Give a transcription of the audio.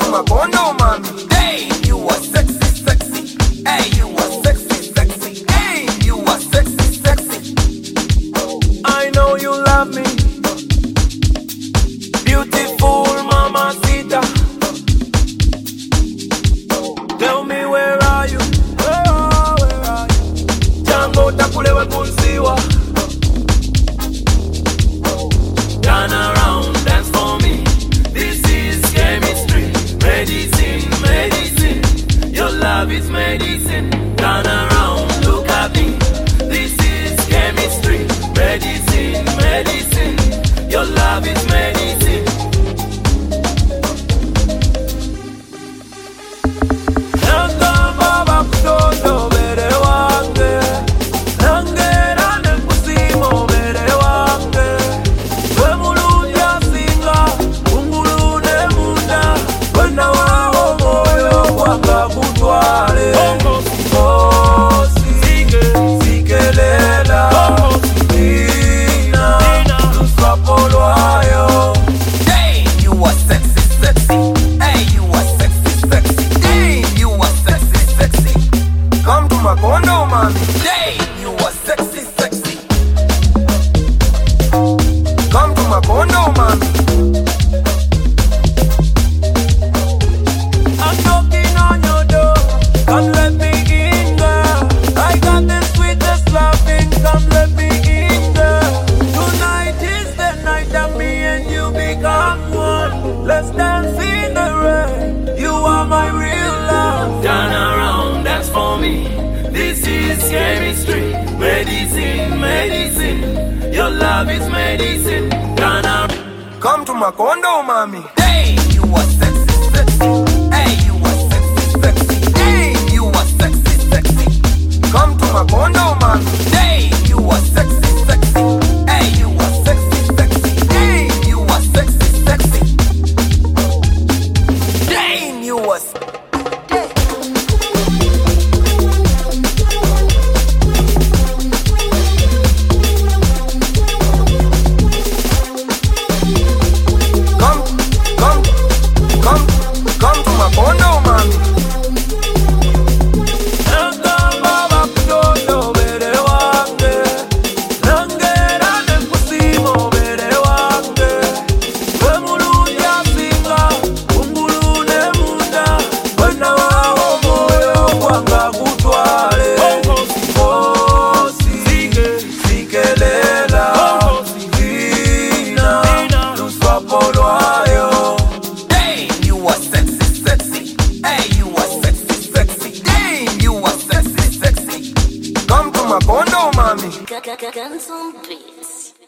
my condo, mommy. Hey, you are sexy, sexy. Hey, you are sexy, sexy. Hey, you are sexy, sexy. I know you love me, beautiful mamacita. Tell me where are you? Where are you? Jango takulewe kunsiwa. Turn around, dance for me. This is chemistry, medicine, medicine. Your love is medicine. Turn around, look at me. This is chemistry, medicine, medicine. Your love is medicine. Nanga baba kutoto bere wange, nangera ne kusimo bere wange. We mulunja singa, ungulune munda, wena wao moyo wanga kutwale. Sikelela, Nina, tuswapolwayo. Hey, you are sexy, sexy. Hey, you are sexy, sexy. Hey, you are sexy, sexy. Come to my condo, mommy. Hey, you are sexy, sexy. Come to my condo, mommy. I'm knocking on your door. Come let me in, girl. I got the sweetest loving. Come let me in, girl. Tonight is the night that me and you become one. Let's dance in the rain. You are my real love. Turn around, dance for me. This is chemistry, medicine, medicine. Your love is medicine. Turn around. Come to my condo, mommy. Hey, you are sexy, sexy. Hey, you are sexy, sexy. Hey, you are sexy, sexy. Come to my condo, mommy. Hey, you are sexy, sexy. Hey, you are sexy, sexy. Hey, you are sexy, sexy. Damn, you are. Come to my condo, mommy. Nanga baba kutoto bere wange, nangera ne kusimo bere wange. We mulunja singa, ungulune munda, wena wao moyo wanga kutwale. Sikelela, Nina, tuswapolwayo. Hey, you are sexy, sexy. Hey, you are sexy, sexy. Hey, you are sexy, sexy. Come to my condo, mommy. Guns on beats.